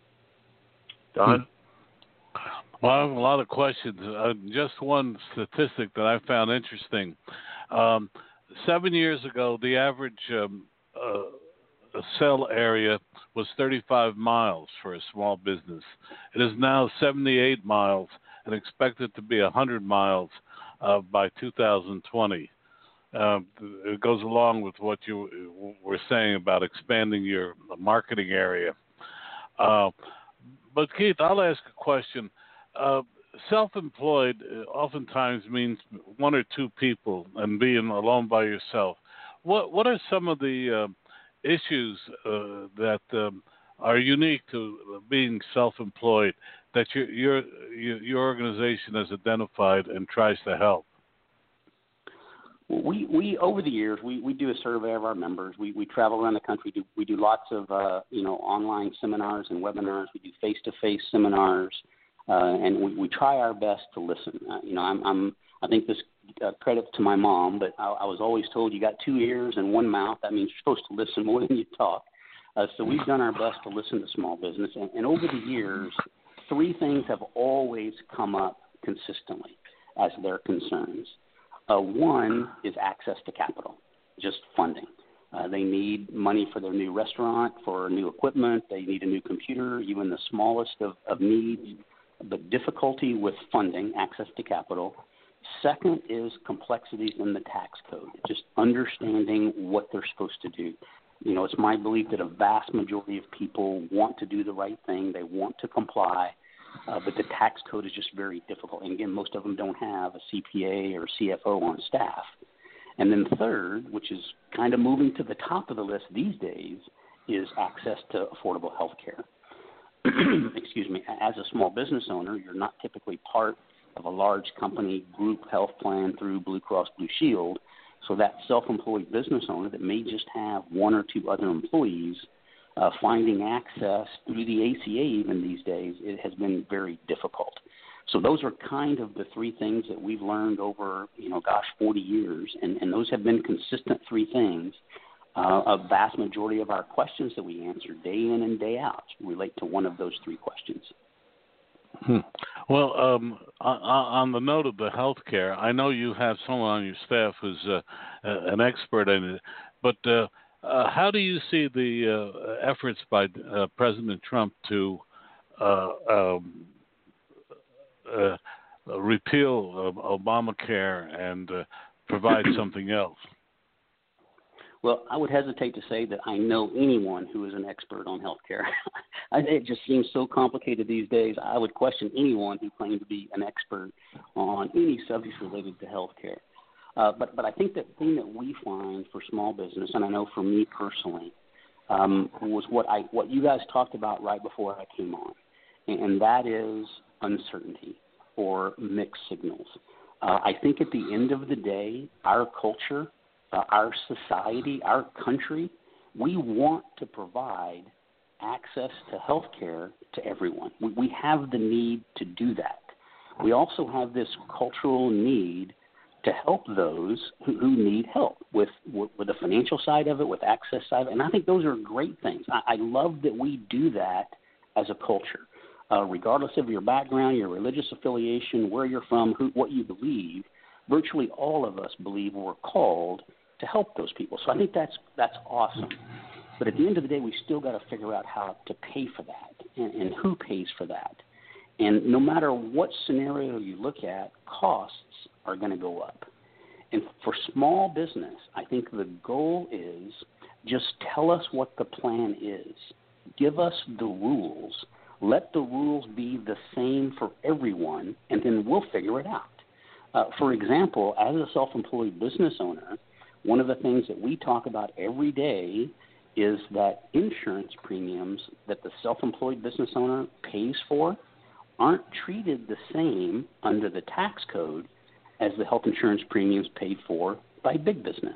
Don? Well, I have a lot of questions. Uh, just one statistic that I found interesting. Um, seven years ago, the average um, uh, sell area was thirty-five miles for a small business. It is now seventy-eight miles and expected to be one hundred miles uh, by two thousand twenty. Uh, it goes along with what you were saying about expanding your marketing area. Uh, but, Keith, I'll ask a question. Uh, self-employed uh, oftentimes means one or two people and being alone by yourself. What what are some of the uh, issues uh, that um, are unique to being self-employed that your your your organization has identified and tries to help? We, we over the years, we, we do a survey of our members. We, we travel around the country. Do, we do lots of, uh, you know, online seminars and webinars. We do face-to-face seminars. Uh, and we, we try our best to listen. Uh, you know, I'm, I'm, I think this uh, credit to my mom, but I, I was always told you got two ears and one mouth. That means you're supposed to listen more than you talk. Uh, so we've done our best to listen to small business. And, and over the years, three things have always come up consistently as their concerns. Uh, one is access to capital, just funding. Uh, they need money for their new restaurant, for new equipment. They need a new computer, even the smallest of, of needs. But difficulty with funding, access to capital. Second is complexities in the tax code, just understanding what they're supposed to do. You know, it's my belief that a vast majority of people want to do the right thing. They want to comply, uh, but the tax code is just very difficult. And again, most of them don't have a C P A or C F O on staff. And then third, which is kind of moving to the top of the list these days, is access to affordable health care. Excuse me, as a small business owner, you're not typically part of a large company group health plan through Blue Cross Blue Shield. So that self-employed business owner that may just have one or two other employees, uh, finding access through the A C A even these days, it has been very difficult. So those are kind of the three things that we've learned over, you know, gosh, forty years. And, and those have been consistent three things. Uh, a vast majority of our questions that we answer day in and day out relate to one of those three questions. Hmm. Well, um, on, on the note of the healthcare, I know you have someone on your staff who's uh, an expert in it, but uh, uh, how do you see the uh, efforts by uh, President Trump to uh, um, uh, repeal uh, Obamacare and uh, provide something else? Well, I would hesitate to say that I know anyone who is an expert on healthcare. It just seems so complicated these days. I would question anyone who claimed to be an expert on any subject related to healthcare. Uh, but but I think the thing that we find for small business, and I know for me personally, um, was what I what you guys talked about right before I came on, and, and that is uncertainty or mixed signals. Uh, I think at the end of the day, our culture, uh, our society, our country, we want to provide access to health care to everyone. We, we have the need to do that. We also have this cultural need to help those who, who need help with, with, with the financial side of it, with access side of it. And I think those are great things. I, I love that we do that as a culture. Uh, regardless of your background, your religious affiliation, where you're from, who, what you believe, virtually all of us believe we're called to help those people. So I think that's that's awesome. But at the end of the day, we still got to figure out how to pay for that and, and who pays for that. And no matter what scenario you look at, costs are going to go up. And for small business, I think the goal is just tell us what the plan is. Give us the rules. Let the rules be the same for everyone, and then we'll figure it out. Uh, for example, as a self-employed business owner, one of the things that we talk about every day is that insurance premiums that the self-employed business owner pays for aren't treated the same under the tax code as the health insurance premiums paid for by big business.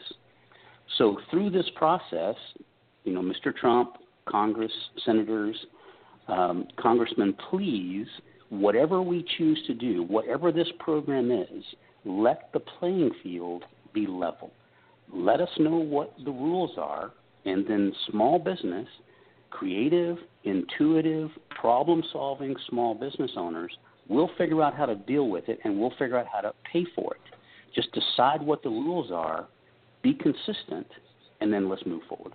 So through this process, you know, Mister Trump, Congress, senators, um, congressmen, please, whatever we choose to do, whatever this program is, let the playing field be level. Let us know what the rules are, and then small business, creative, intuitive, problem-solving small business owners, we'll figure out how to deal with it, and we'll figure out how to pay for it. Just decide what the rules are, be consistent, and then let's move forward.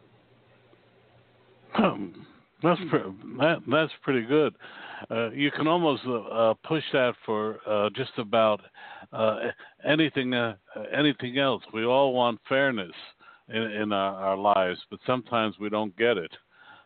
Um, that's pre- that, that's pretty good. Uh, you can almost uh, uh, push that for uh, just about uh, anything uh, anything else. We all want fairness in, in our, our lives, but sometimes we don't get it.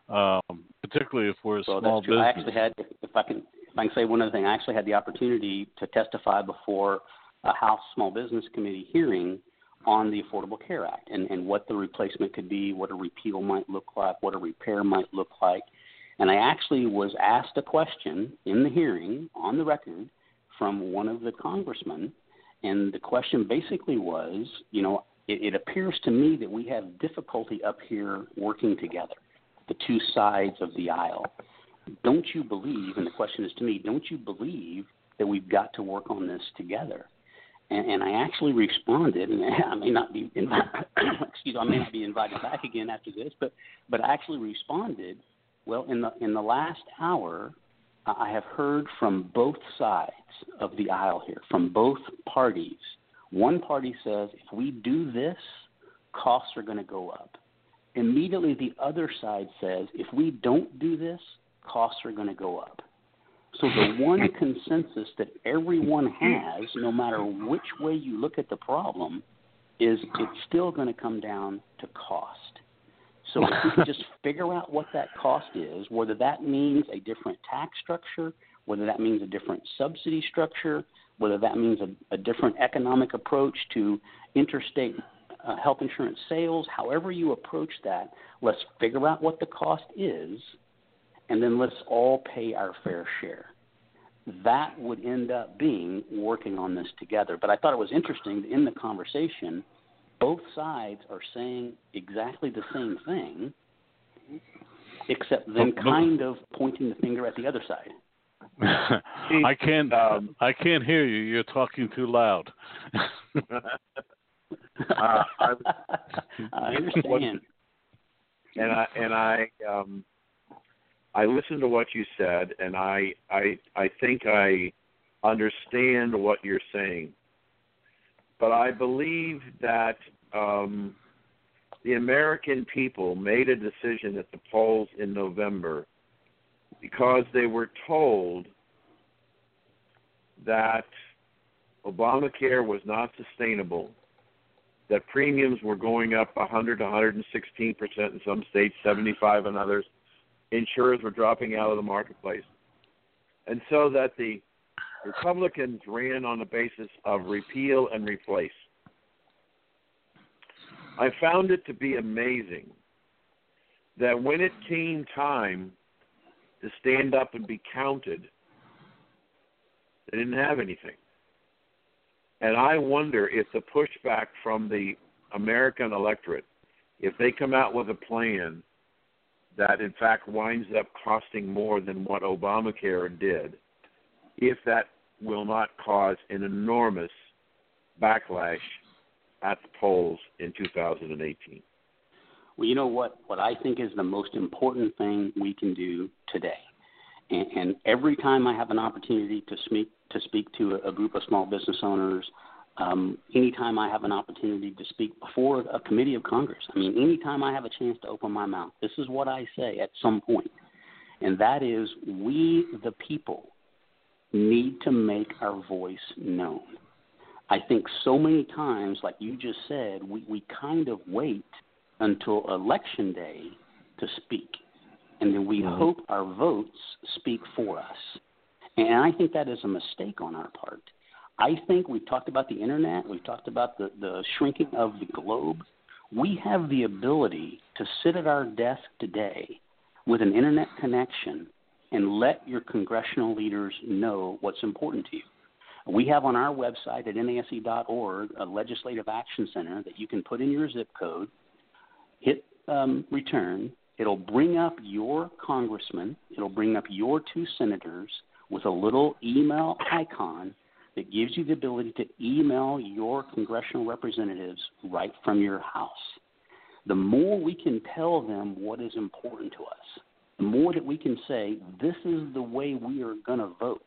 Um, particularly if we're a well, small that's true. business. I actually had, if I can, if I can say one other thing, I actually had the opportunity to testify before a House Small Business Committee hearing on the Affordable Care Act and, and what the replacement could be, what a repeal might look like, what a repair might look like. And I actually was asked a question in the hearing on the record from one of the congressmen, and the question basically was, you know, it, it appears to me that we have difficulty up here working together, the two sides of the aisle. Don't you believe, and the question is to me, don't you believe that we've got to work on this together? And, and I actually responded, and I may not be invited, excuse me, I may not be invited back again after this, but but I actually responded, well, in the in the last hour, I have heard from both sides of the aisle here, from both parties. One party says, if we do this, costs are going to go up. Immediately the other side says, if we don't do this, costs are going to go up. So the one consensus that everyone has, no matter which way you look at the problem, is it's still going to come down to cost. So if we can just figure out what that cost is, whether that means a different tax structure, whether that means a different subsidy structure, whether that means a, a different economic approach to interstate uh, health insurance sales, however you approach that, let's figure out what the cost is, and then let's all pay our fair share. That would end up being working on this together. But I thought it was interesting that in the conversation, both sides are saying exactly the same thing, except then kind of pointing the finger at the other side. I can't. Um, I can't hear you. You're talking too loud. uh, I, I understand. And I and I um, I listened to what you said, and I I I think I understand what you're saying. But I believe that um, the American people made a decision at the polls in November because they were told that Obamacare was not sustainable, that premiums were going up one hundred to one hundred sixteen percent in some states, seventy-five in others. Insurers were dropping out of the marketplace. And so that the Republicans ran on the basis of repeal and replace. I found it to be amazing that when it came time to stand up and be counted, they didn't have anything. And I wonder if the pushback from the American electorate, if they come out with a plan that in fact winds up costing more than what Obamacare did, if that will not cause an enormous backlash at the polls in two thousand eighteen. Well, you know what? What I think is the most important thing we can do today, and, and every time I have an opportunity to speak to speak to a, a group of small business owners, um, anytime I have an opportunity to speak before a committee of Congress, I mean, anytime I have a chance to open my mouth, this is what I say at some point, and that is we, the people, need to make our voice known. I think so many times, like you just said, we, we kind of wait until Election Day to speak, and then we mm-hmm. hope our votes speak for us. And I think that is a mistake on our part. I think we've talked about the Internet. We've talked about the, the shrinking of the globe. We have the ability to sit at our desk today with an Internet connection and let your congressional leaders know what's important to you. We have on our website at N A S E dot org a legislative action center that you can put in your zip code, hit um, return. It'll bring up your congressman. It'll bring up your two senators with a little email icon that gives you the ability to email your congressional representatives right from your house. The more we can tell them what is important to us, the more that we can say, this is the way we are going to vote,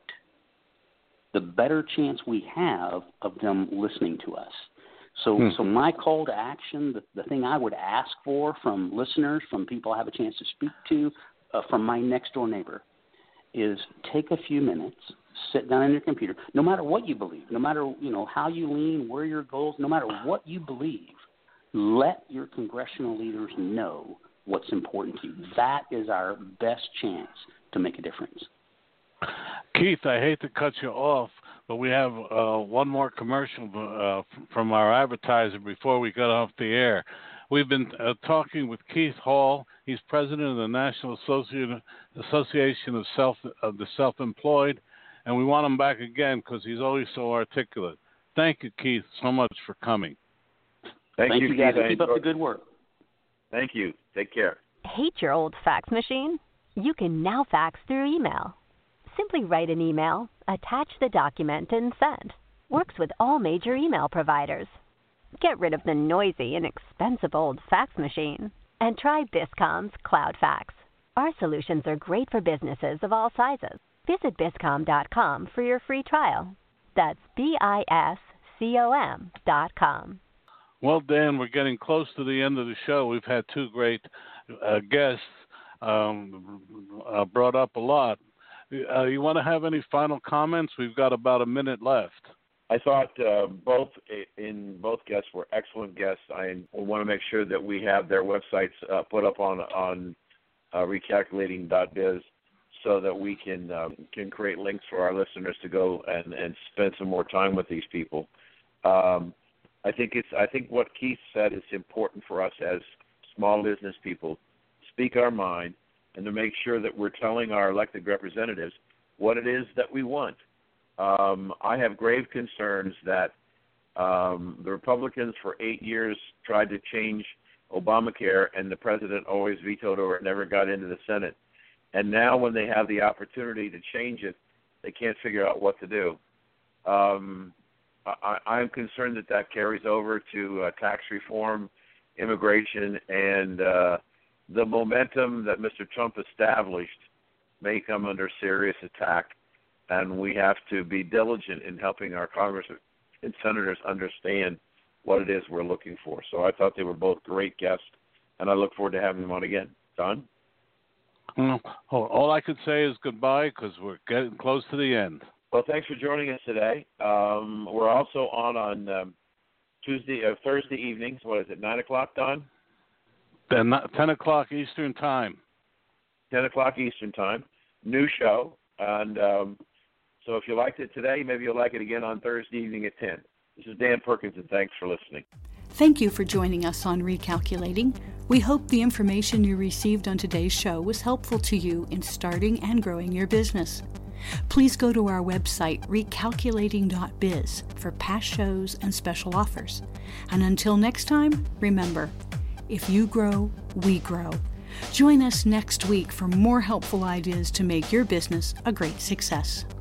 the better chance we have of them listening to us. So hmm. so my call to action, the, the thing I would ask for from listeners, from people I have a chance to speak to, uh, from my next-door neighbor, is take a few minutes, sit down on your computer, no matter what you believe, no matter you know how you lean, where your goals, no matter what you believe, let your congressional leaders know what's important to you. That is our best chance to make a difference. Keith, I hate to cut you off, but we have uh, one more commercial uh, from our advertiser before we get off the air. We've been uh, talking with Keith Hall. He's president of the National Associ- Association of Self of the Self-Employed, and we want him back again because he's always so articulate. Thank you, Keith, so much for coming. Thank, Thank you, you, guys. Keith. Keep up the good work. Thank you. Take care. Hate your old fax machine? You can now fax through email. Simply write an email, attach the document, and send. Works with all major email providers. Get rid of the noisy and expensive old fax machine and try Biscom's Cloud Fax. Our solutions are great for businesses of all sizes. Visit Biscom dot com for your free trial. That's B I S C O M dot com. Well, Dan, we're getting close to the end of the show. We've had two great uh, guests, um, uh, brought up a lot. Uh, you want to have any final comments? We've got about a minute left. I thought uh, both in both guests were excellent guests. I want to make sure that we have their websites uh, put up on on uh, recalculating dot biz so that we can um, can create links for our listeners to go and, and spend some more time with these people. Um, I think it's I think what Keith said is important for us as small business people. Speak our mind and to make sure that we're telling our elected representatives what it is that we want. Um, I have grave concerns that um, the Republicans for eight years tried to change Obamacare, and the president always vetoed or never got into the Senate. And now when they have the opportunity to change it, they can't figure out what to do. Um, I, I'm concerned that that carries over to uh, tax reform, immigration, and uh, the momentum that Mister Trump established may come under serious attack. And we have to be diligent in helping our Congress and senators understand what it is we're looking for. So I thought they were both great guests, and I look forward to having them on again. Don? Well, all I could say is goodbye because we're getting close to the end. Well, thanks for joining us today. Um, we're also on on um, Tuesday or Thursday evenings. What is it, nine o'clock, Don? Then ten o'clock Eastern Time. ten o'clock Eastern Time. New show. And um, so if you liked it today, maybe you'll like it again on Thursday evening at ten. This is Dan Perkins, and thanks for listening. Thank you for joining us on Recalculating. We hope the information you received on today's show was helpful to you in starting and growing your business. Please go to our website, recalculating dot biz, for past shows and special offers. And until next time, remember, if you grow, we grow. Join us next week for more helpful ideas to make your business a great success.